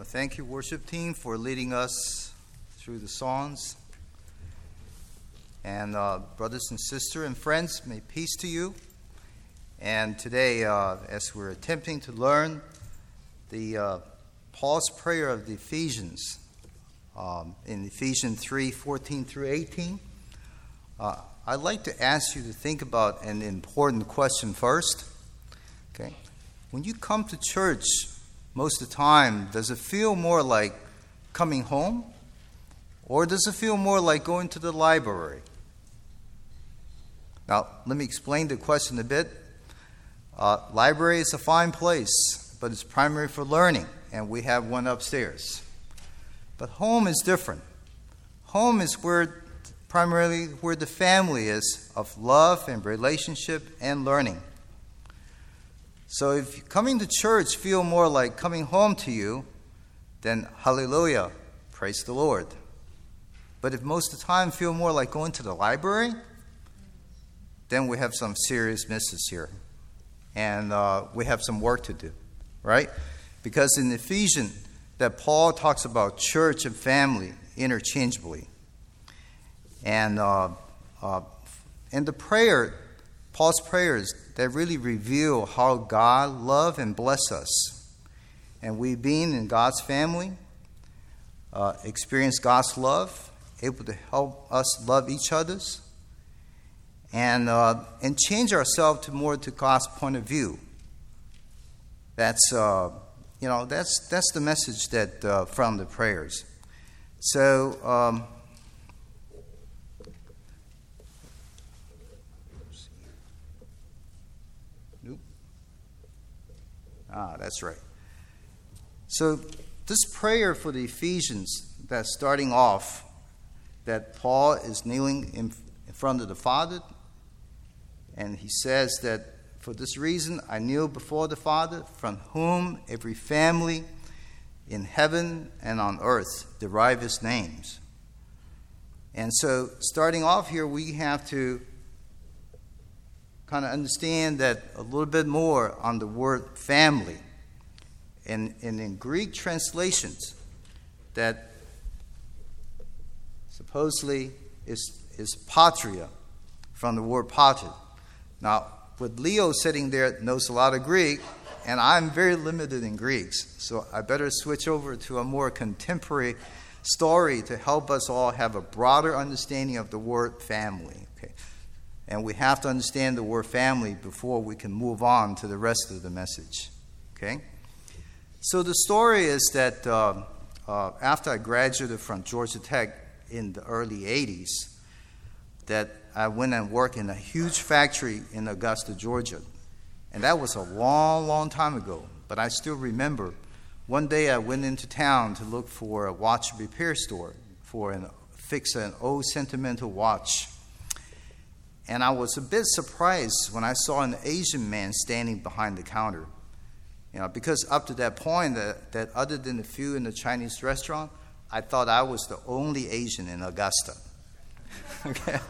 Thank you, worship team, for leading us through the songs. And brothers and sisters and friends, may peace to you. And today, as we're attempting to learn the Paul's prayer of the Ephesians, in Ephesians 3:14 through 18, I'd like to ask you to think about an important question first. Okay, when you come to church, most of the time, does it feel more like coming home, or does it feel more like going to the library? Now, let me explain the question a bit. Library is a fine place, but it's primarily for learning, and we have one upstairs. But home is different. Home is primarily where the family is of love and relationship and learning. So if coming to church feel more like coming home to you, then hallelujah, praise the Lord. But if most of the time feel more like going to the library, then we have some serious misses here. And we have some work to do, right? Because in Ephesians, that Paul talks about church and family interchangeably. And the prayer, Paul's prayers, that really reveal how God loves and blesses us. And we, being in God's family, experience God's love, able to help us love each other, and change ourselves to God's point of view. That's that's the message that from the prayers. So. That's right. So this prayer for the Ephesians, that's starting off, that Paul is kneeling in front of the Father, and he says that for this reason I kneel before the Father, from whom every family in heaven and on earth derive its names. And so starting off here, we have to kind of understand that a little bit more on the word family. And in Greek translations, that supposedly is patria, from the word patria. Now, with Leo sitting there, knows a lot of Greek, and I'm very limited in Greeks, so I better switch over to a more contemporary story to help us all have a broader understanding of the word family. Okay. And we have to understand the word family before we can move on to the rest of the message. Okay? So the story is that after I graduated from Georgia Tech in the early 80s, that I went and worked in a huge factory in Augusta, Georgia. And that was a long, long time ago. But I still remember one day I went into town to look for a watch repair store fix an old sentimental watch. And I was a bit surprised when I saw an Asian man standing behind the counter. Because up to that point, that other than a few in the Chinese restaurant, I thought I was the only Asian in Augusta. Okay,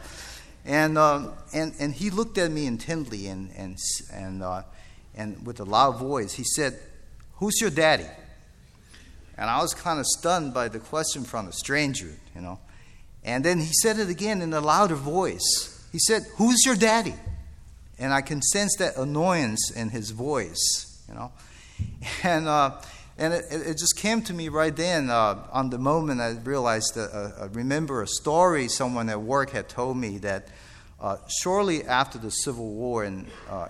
and he looked at me intently and with a loud voice, he said, "Who's your daddy?" And I was kind of stunned by the question from a stranger, And then he said it again in a louder voice. He said, "Who's your daddy?" And I can sense that annoyance in his voice, And it just came to me right then. On the moment, I realized that I remember a story someone at work had told me that shortly after the Civil War in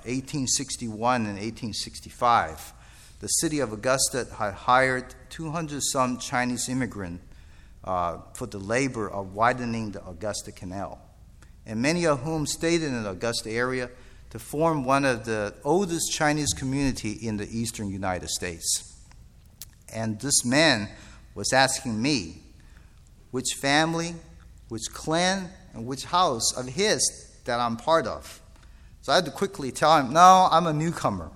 1861 and 1865, the city of Augusta had hired 200-some Chinese immigrants for the labor of widening the Augusta Canal, and many of whom stayed in the Augusta area to form one of the oldest Chinese community in the eastern United States. And this man was asking me which family, which clan, and which house of his that I'm part of. So I had to quickly tell him, no, I'm a newcomer.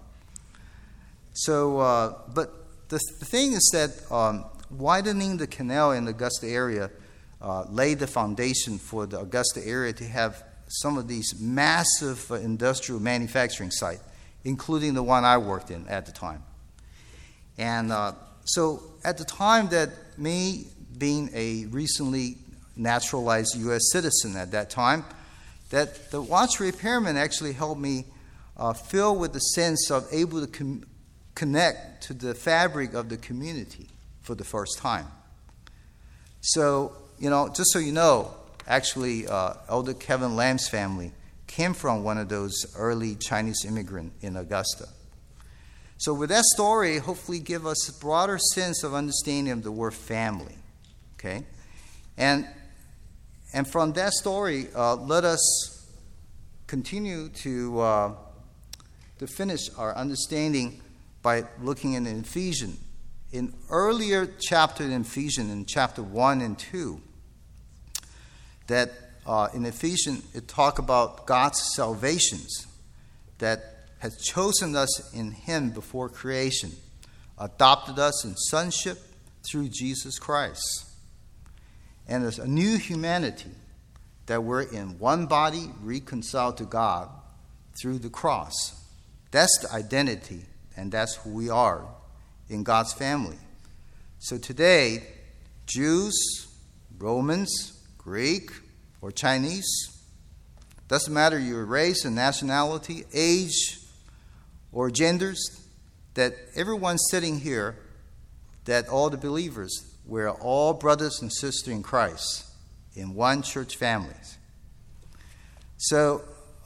So, but the thing is that widening the canal in the Augusta area laid the foundation for the Augusta area to have some of these massive industrial manufacturing sites, including the one I worked in at the time. And So at the time that me being a recently naturalized U.S. citizen at that time, that the watch repairman actually helped me fill with the sense of able to connect to the fabric of the community for the first time. So, just so you know, actually, Elder Kevin Lamb's family came from one of those early Chinese immigrants in Augusta. So with that story, hopefully give us a broader sense of understanding of the word family. Okay? And from that story, let us continue to finish our understanding by looking in Ephesians. In earlier chapter in Ephesians, in chapter 1 and 2, that in Ephesians it talks about God's salvations that has chosen us in Him before creation, adopted us in sonship through Jesus Christ. And there's a new humanity that we're in one body reconciled to God through the cross. That's the identity, and that's who we are in God's family. So today, Jews, Romans, Greek, or Chinese, doesn't matter your race and nationality, age, or genders, that everyone sitting here, that all the believers, we're all brothers and sisters in Christ in one church family. So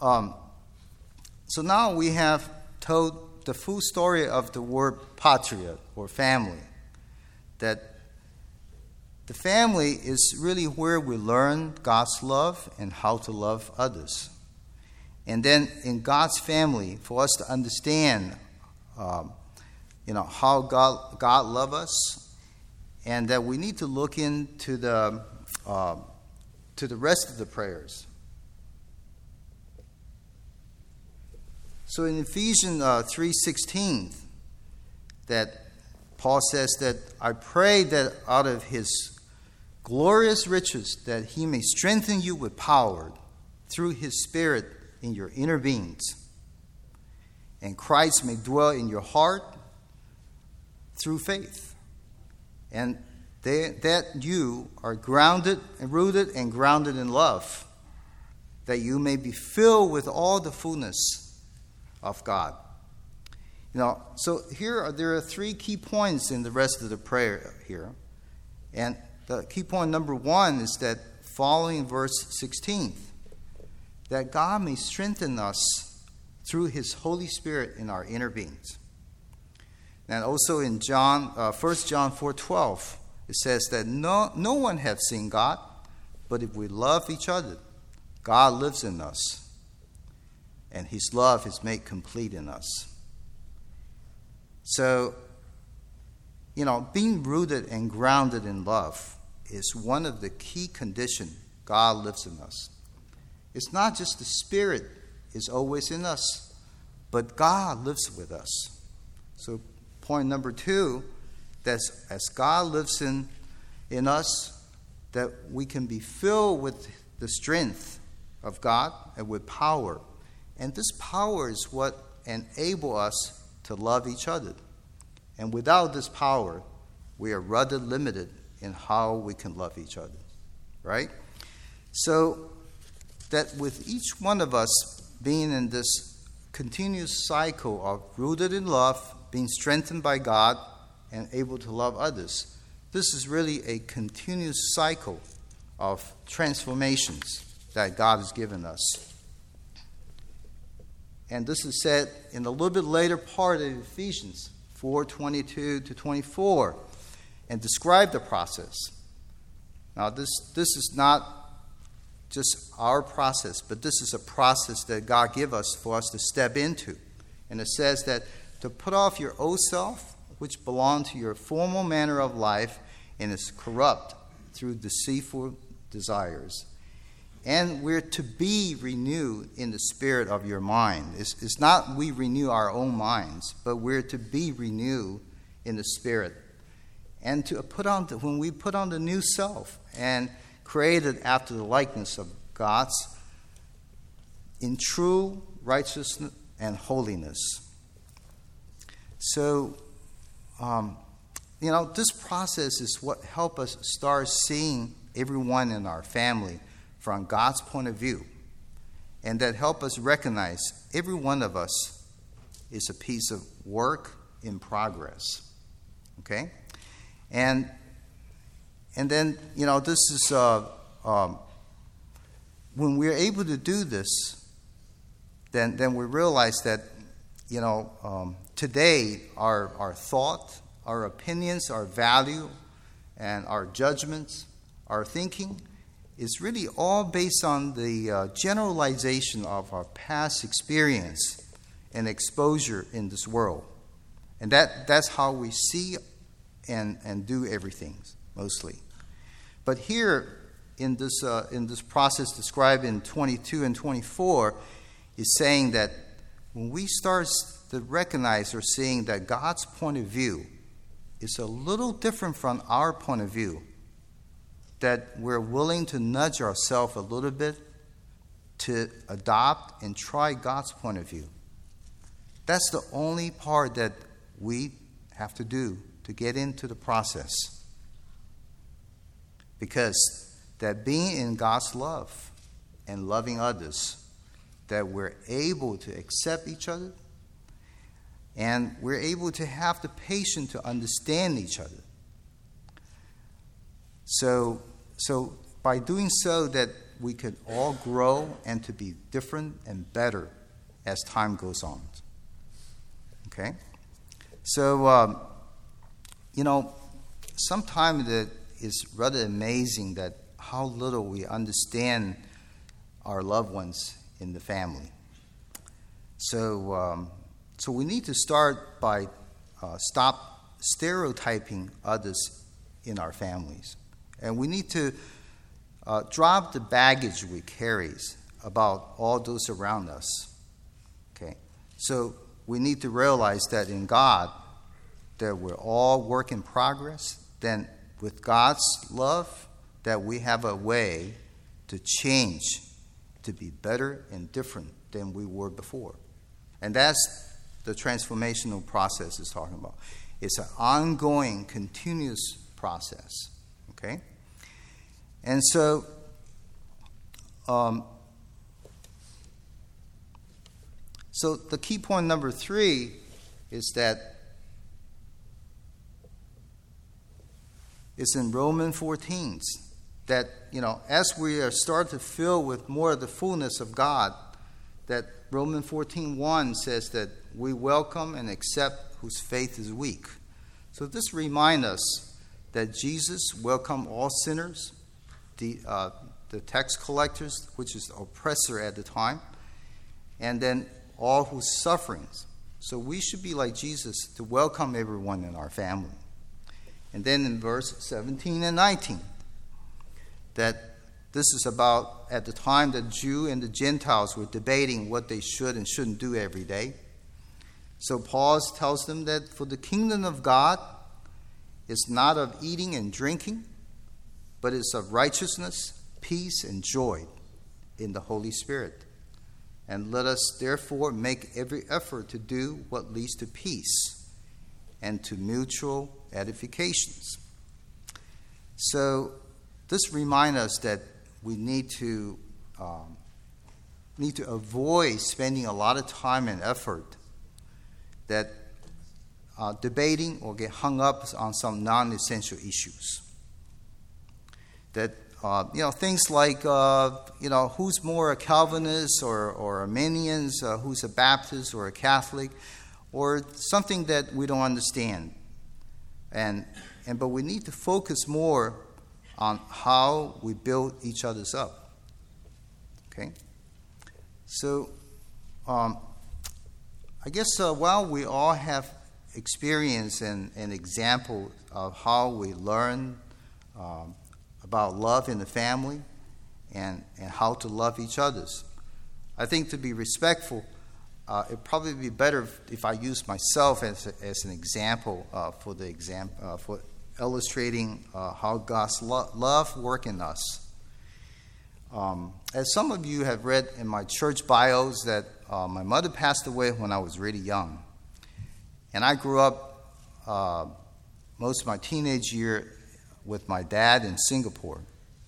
now we have told the full story of the word patria, or family, that the family is really where we learn God's love and how to love others. And then in God's family, for us to understand, how God loves us, and that we need to look into the rest of the prayers. So in Ephesians 3:16, that Paul says that I pray that out of His glorious riches that He may strengthen you with power through His Spirit in your inner beings, and Christ may dwell in your heart through faith, and that you are grounded and rooted and grounded in love, that you may be filled with all the fullness of God. So there are three key points in the rest of the prayer here, and the key point number 1 is that following verse 16, that God may strengthen us through His Holy Spirit in our inner beings. And also in 1 John 4:12, it says that no one hath seen God, but if we love each other, God lives in us, and His love is made complete in us. So, being rooted and grounded in love is one of the key conditions God lives in us. It's not just the Spirit is always in us, but God lives with us. So point number 2, that as God lives in us, that we can be filled with the strength of God and with power. And this power is what enables us to love each other. And without this power, we are rather limited in how we can love each other. Right? So that with each one of us being in this continuous cycle of rooted in love, being strengthened by God, and able to love others, this is really a continuous cycle of transformations that God has given us. And this is said in a little bit later part of Ephesians 4:22-24, and describe the process. Now this is not just our process, but this is a process that God give us for us to step into. And it says that to put off your old self, which belongs to your former manner of life and is corrupt through deceitful desires. And we're to be renewed in the spirit of your mind. It's not we renew our own minds, but we're to be renewed in the spirit. And to put on when we put on the new self and created after the likeness of God's in true righteousness and holiness. So this process is what helps us start seeing everyone in our family from God's point of view. And that help us recognize every one of us is a piece of work in progress. Okay? And then, this is, when we're able to do this, then we realize that, today our thought, our opinions, our value, and our judgments, our thinking is really all based on the generalization of our past experience and exposure in this world. And that's how we see and do everything, mostly. But here, in this process described in 22 and 24, is saying that when we start to recognize or seeing that God's point of view is a little different from our point of view, that we're willing to nudge ourselves a little bit to adopt and try God's point of view. That's the only part that we have to do to get into the process. Because that being in God's love and loving others, that we're able to accept each other and we're able to have the patience to understand each other. So by doing so, that we could all grow and to be different and better as time goes on. Okay? So, sometimes it is rather amazing that how little we understand our loved ones in the family. So we need to start by stop stereotyping others in our families. And we need to drop the baggage we carry about all those around us. Okay? So we need to realize that in God, that we're all work in progress. Then with God's love, that we have a way to change, to be better and different than we were before. And that's the transformational process is talking about. It's an ongoing, continuous process. Okay? And so, so the key point number 3 is that it's in Romans 14, that, as we are starting to fill with more of the fullness of God, that Romans 14:1 says that we welcome and accept whose faith is weak. So this reminds us that Jesus welcomed all sinners, the tax collectors, which is the oppressor at the time, and then all whose sufferings. So we should be like Jesus to welcome everyone in our family. And then in verse 17 and 19, that this is about at the time the Jew and the Gentiles were debating what they should and shouldn't do every day. So Paul tells them that for the kingdom of God is not of eating and drinking, but it's of righteousness, peace, and joy in the Holy Spirit. And let us therefore make every effort to do what leads to peace and to mutual edifications. So this reminds us that we need to avoid spending a lot of time and effort that debating or get hung up on some non-essential issues. That things like who's more a Calvinist or Arminians, who's a Baptist or a Catholic, or something that we don't understand. But we need to focus more on how we build each other's up. Okay? So, I guess while we all have experience and example of how we learn about love in the family and how to love each others, I think to be respectful, it'd probably be better if I use myself as an example for illustrating how God's love works in us. As some of you have read in my church bios, that my mother passed away when I was really young. And I grew up most of my teenage year with my dad in Singapore.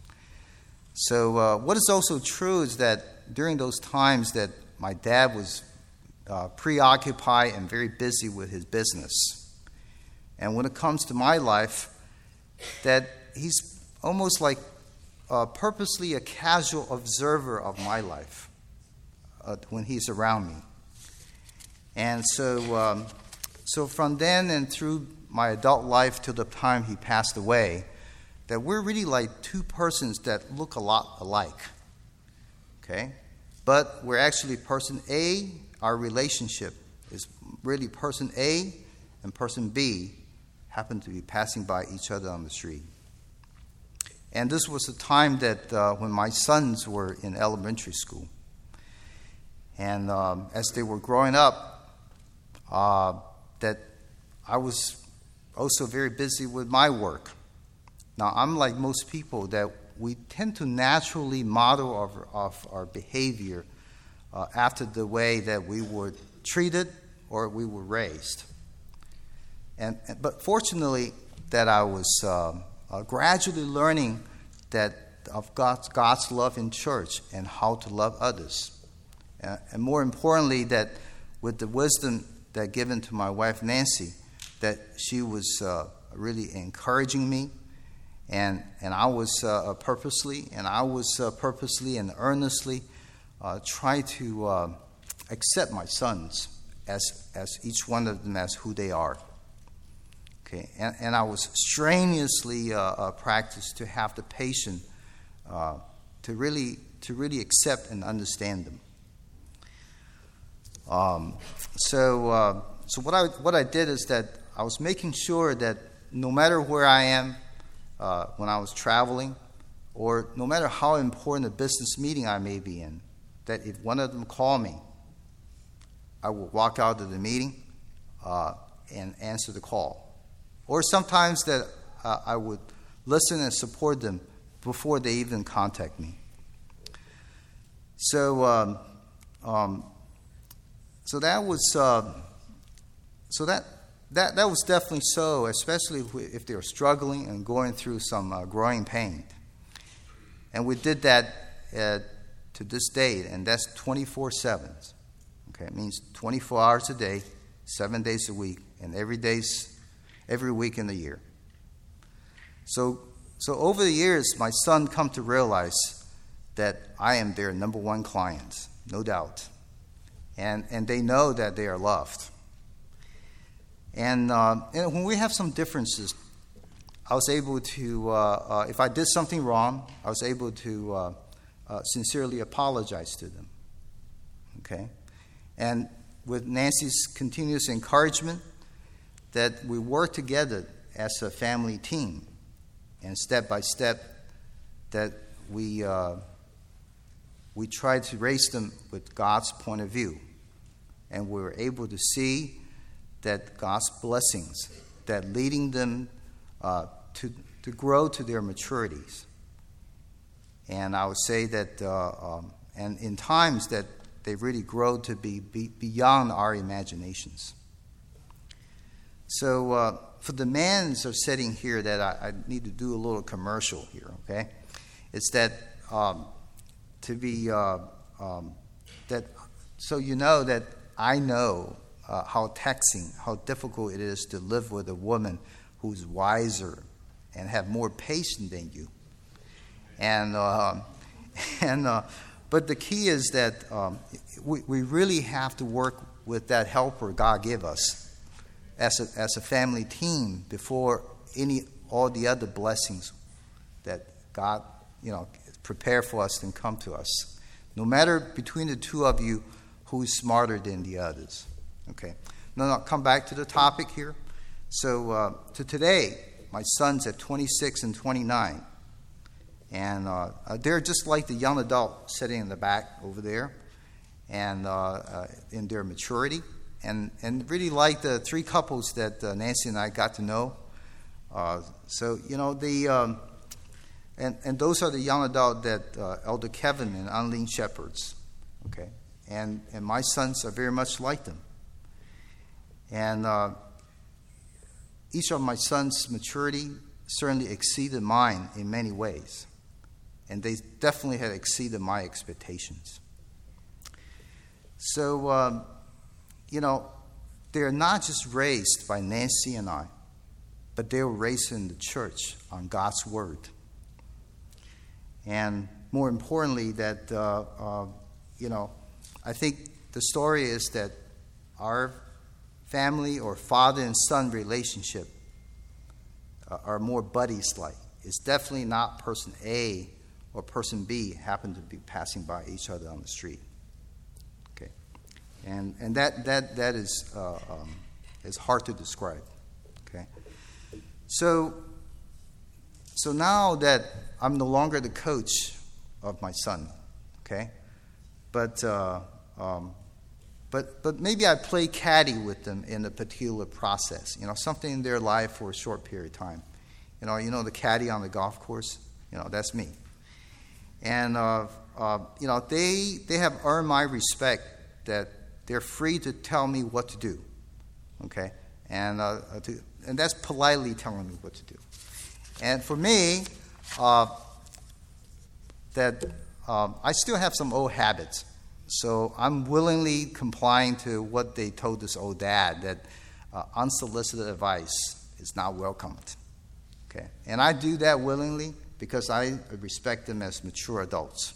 So what is also true is that during those times that my dad was preoccupied and very busy with his business. And when it comes to my life, that he's almost like purposely a casual observer of my life when he's around me. And so from then and through my adult life till the time he passed away, that we're really like two persons that look a lot alike. Okay? But we're actually person A. Our relationship is really person A and person B happen to be passing by each other on the street. And this was a time that when my sons were in elementary school. And as they were growing up, that I was also very busy with my work. Now, I'm like most people that we tend to naturally model our behavior after the way that we were treated or we were raised. But fortunately, that I was gradually learning that of God's love in church and how to love others. And more importantly, that with the wisdom that given to my wife Nancy, that she was really encouraging me, and I was purposely and earnestly try to accept my sons as each one of them as who they are. Okay, and I was strenuously practiced to have the patience to really accept and understand them. So what I did is that I was making sure that no matter where I am when I was traveling, or no matter how important a business meeting I may be in, that if one of them called me, I would walk out of the meeting and answer the call. Or sometimes that I would listen and support them before they even contact me. So that was that was definitely so, especially if they were struggling and going through some growing pain. And we did that to this date, and that's 24/7. Okay, it means 24 hours a day, 7 days a week, and every week in the year. So over the years, my son come to realize that I am their number one client, no doubt. And they know that they are loved. And when we have some differences, I was able to, if I did something wrong, I was able to sincerely apologize to them. Okay? And with Nancy's continuous encouragement, that we work together as a family team, and step by step, that we try to raise them with God's point of view, and we were able to see that God's blessings, that leading them to grow to their maturities. And I would say that, and in times that they really grow to be beyond our imaginations. So for the men are sitting here, that I need to do a little commercial here, okay? It's that to be, that so you know that I know how taxing, how difficult it is to live with a woman who's wiser and have more patience than you. But the key is that we really have to work with that helper God gave us as a family team before all the other blessings that God prepare for us and come to us. No matter between the two of you who is smarter than the others. Okay. Now come back to the topic here. So to today, my sons at 26 and 29. And they're just like the young adult sitting in the back over there, and in their maturity, and really like the three couples that Nancy and I got to know. And those are the young adult that Elder Kevin and Anlene shepherds. Okay, and my sons are very much like them. And each of my sons' maturity certainly exceeded mine in many ways. And they definitely had exceeded my expectations. So, they're not just raised by Nancy and I, but they were raised in the church on God's Word. And more importantly, that, I think the story is that our family or father and son relationship are more buddies-like. It's definitely not person A or person B happen to be passing by each other on the street. Okay, and that is hard to describe. Okay, so now that I'm no longer the coach of my son, okay, but maybe I play caddy with them in a particular process, something in their life for a short period of time. The caddy on the golf course, that's me. And, they have earned my respect that they're free to tell me what to do, okay? And that's politely telling me what to do. And for me, I still have some old habits. So I'm willingly complying to what they told this old dad, that unsolicited advice is not welcomed. Okay, and I do that willingly because I respect them as mature adults.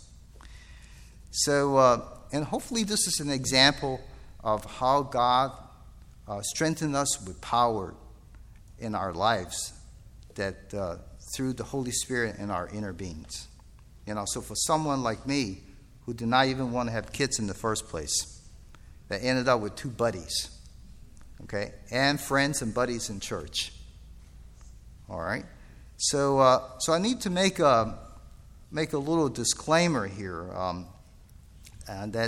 So, and hopefully this is an example of how God strengthened us with power in our lives, that through the Holy Spirit in our inner beings. So for someone like me, who did not even want to have kids in the first place, that ended up with 2 buddies, okay, and friends and buddies in church. All right, so I need to make a little disclaimer here, and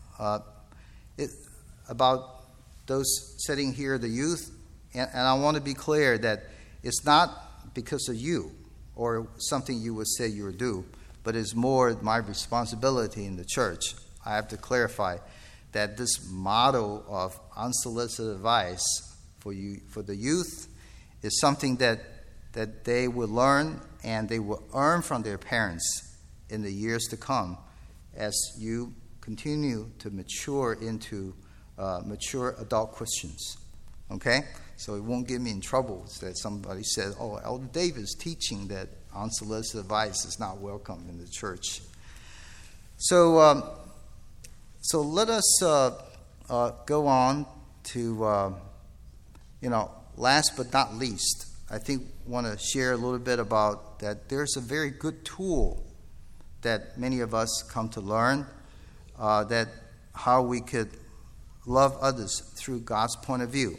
about those sitting here, the youth, and I want to be clear that it's not because of you or something you would say you would do, but it's more my responsibility in the church. I have to clarify that this model of unsolicited advice for the youth is something that they will learn and they will earn from their parents in the years to come as you continue to mature into mature adult Christians. Okay? So it won't get me in trouble that somebody said, oh, Elder David's teaching that unsolicited advice is not welcome in the church. So let us go on to, last but not least, I think want to share a little bit about that there's a very good tool that many of us come to learn, that how we could love others through God's point of view.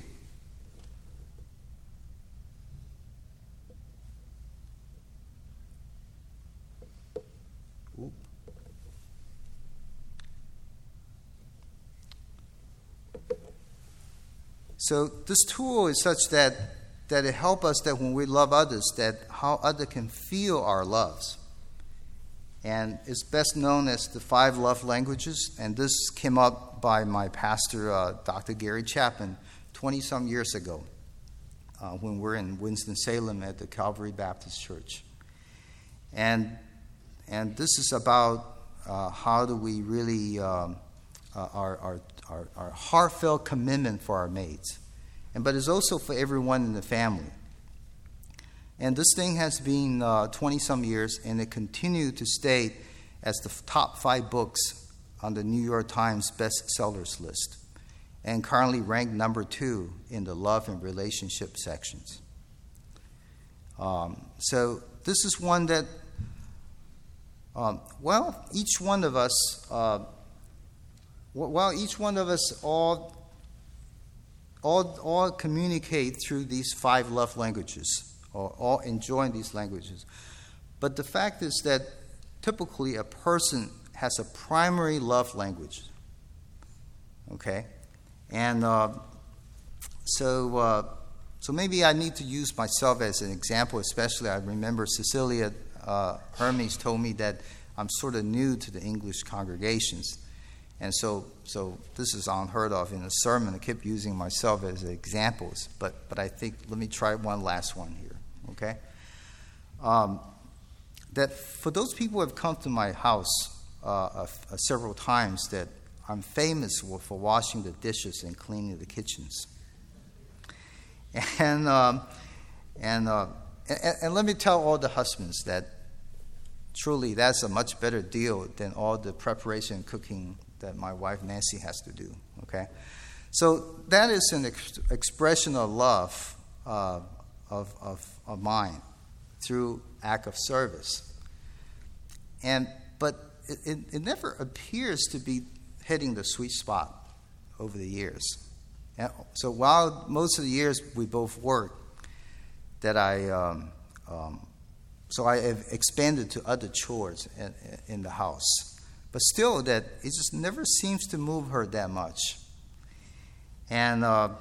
So this tool is such that it helps us that when we love others, that how others can feel our loves. And it's best known as the 5 love languages. And this came up by my pastor, Dr. Gary Chapman, 20-some years ago, when we're in Winston-Salem at the Calvary Baptist Church. And this is about how do we really our heartfelt commitment for our mates. But it's also for everyone in the family. And this thing has been 20-some years, and it continued to stay as the top 5 books on the New York Times bestsellers list, and currently ranked number 2 in the love and relationship sections. So this is one that, each one of us all communicate through these 5 love languages, or all enjoy these languages. But the fact is that typically a person has a primary love language. Okay? And so maybe I need to use myself as an example, especially I remember Cecilia Hermes told me that I'm sort of new to the English congregations. And so this is unheard of in a sermon. I keep using myself as examples, but I think, let me try one last one here, okay? That for those people who have come to my house several times, that I'm famous for washing the dishes and cleaning the kitchens. And let me tell all the husbands that truly that's a much better deal than all the preparation and cooking that my wife Nancy has to do, okay? So that is an expression of love of mine through act of service. But it never appears to be hitting the sweet spot over the years. And so while most of the years we both work, that I have expanded to other chores in the house. But still, that it just never seems to move her that much. And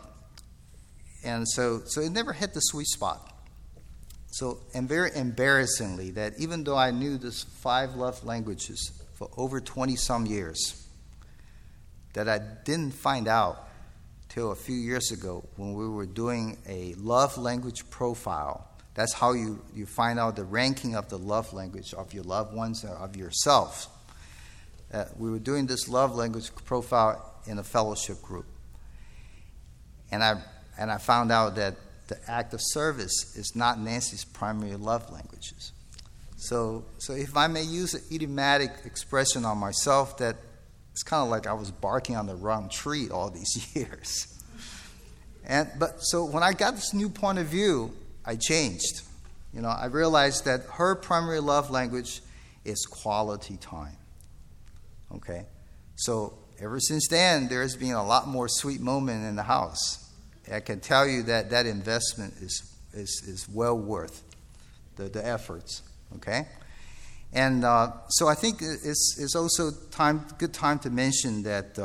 so it never hit the sweet spot. So, and very embarrassingly, that even though I knew this 5 love languages for over 20-some years, that I didn't find out till a few years ago when we were doing a love language profile. That's how you find out the ranking of the love language of your loved ones or of yourself. We were doing this love language profile in a fellowship group. And I found out that the act of service is not Nancy's primary love languages. So if I may use an idiomatic expression on myself, that it's kind of like I was barking on the wrong tree all these years. But so when I got this new point of view, I changed. I realized that her primary love language is quality time. Okay? So ever since then, there's been a lot more sweet moment in the house. I can tell you that investment is well worth the efforts. Okay? And so I think it's also good time to mention that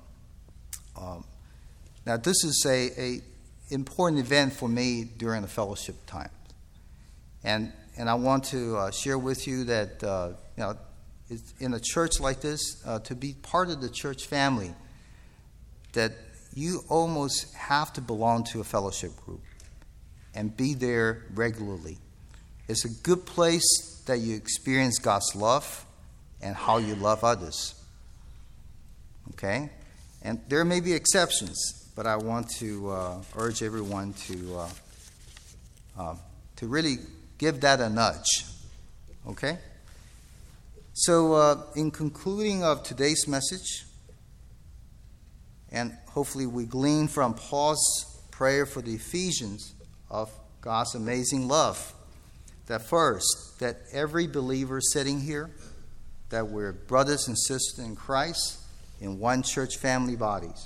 now this is a important event for me during the fellowship time. And I want to share with you that in a church like this, to be part of the church family, that you almost have to belong to a fellowship group and be there regularly. It's a good place that you experience God's love and how you love others. Okay? And there may be exceptions, but I want to urge everyone to really give that a nudge. Okay? So in concluding of today's message, and hopefully we glean from Paul's prayer for the Ephesians of God's amazing love, that first, that every believer sitting here, that we're brothers and sisters in Christ in one church family bodies.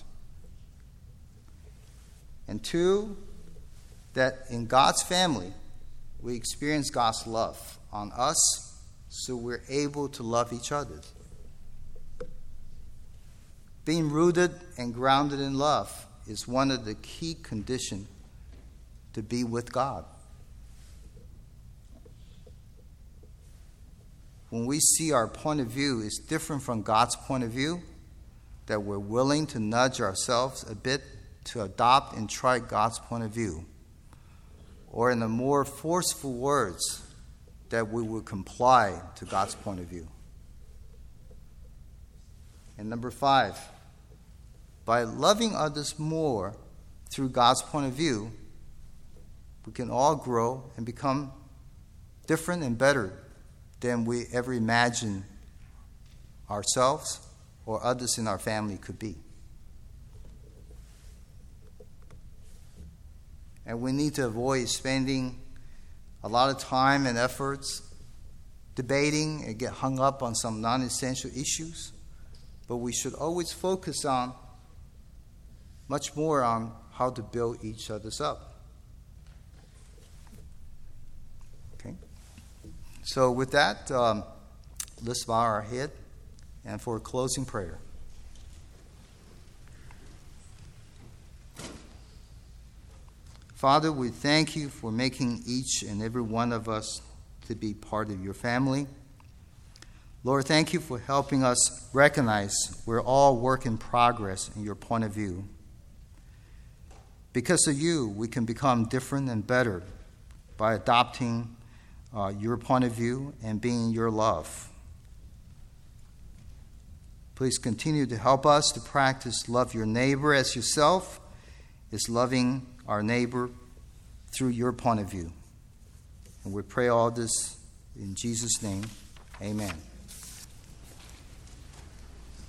And 2, that in God's family, we experience God's love on us, so we're able to love each other. Being rooted and grounded in love is one of the key conditions to be with God. When we see our point of view is different from God's point of view, that we're willing to nudge ourselves a bit to adopt and try God's point of view. Or in the more forceful words, that we will comply to God's point of view. And number 5, by loving others more through God's point of view, we can all grow and become different and better than we ever imagined ourselves or others in our family could be. And we need to avoid spending a lot of time and efforts debating and get hung up on some non-essential issues. But we should always focus on much more on how to build each other's up. Okay? So with that, let's bow our head and for a closing prayer. Father, we thank you for making each and every one of us to be part of your family. Lord, thank you for helping us recognize we're all work in progress in your point of view. Because of you, we can become different and better by adopting your point of view and being your love. Please continue to help us to practice love your neighbor as yourself is loving our neighbor through your point of view. And we pray all this in Jesus' name. Amen.